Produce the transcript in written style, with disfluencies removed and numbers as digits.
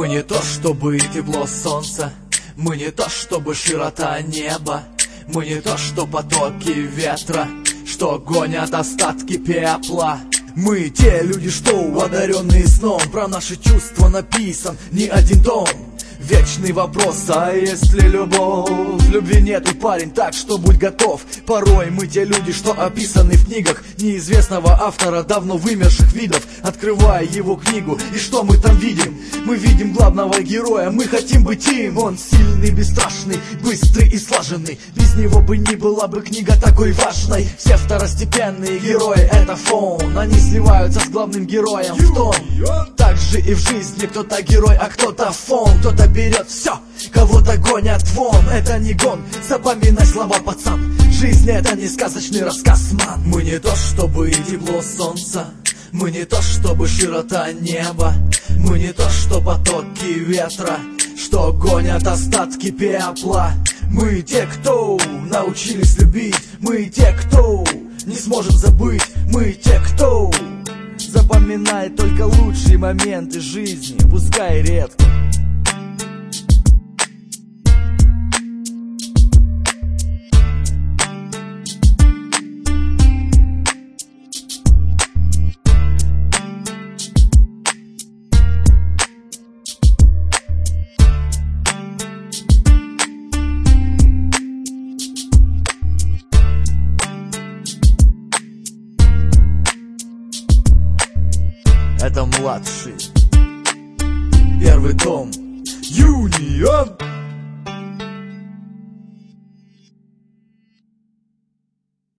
Мы не то чтобы тепло солнца, мы не то чтобы широта неба, мы не то что потоки ветра, что гонят остатки пепла. Мы те люди, что одаренные сном, про наши чувства написан не один том. Вечный вопрос, а если любовь? Любви нет, и парень, так что будь готов. Порой мы те люди, что описаны в книгах неизвестного автора давно вымерших видов. Открывая его книгу, и что мы там видим? Мы видим главного героя, мы хотим быть им. Он сильный, бесстрашный, быстрый и слаженный. Без него бы не была бы книга такой важной. Все второстепенные герои — это фон. Они сливаются с главным героем в тон. Так же и в жизни кто-то герой, а кто-то фон. Кто-то берет все, кого-то гонят вон. Это не гон, запоминай слова, пацан. Жизнь — это не сказочный рассказ, ман. Мы не то чтобы тепло солнца, мы не то чтобы широта неба, мы не то что потоки ветра, что гонят остатки пепла. Мы те, кто научились любить, мы те, кто не сможем забыть, мы те, кто запоминает только лучшие моменты жизни, пускай редко. Это младший, первый том, Юнион.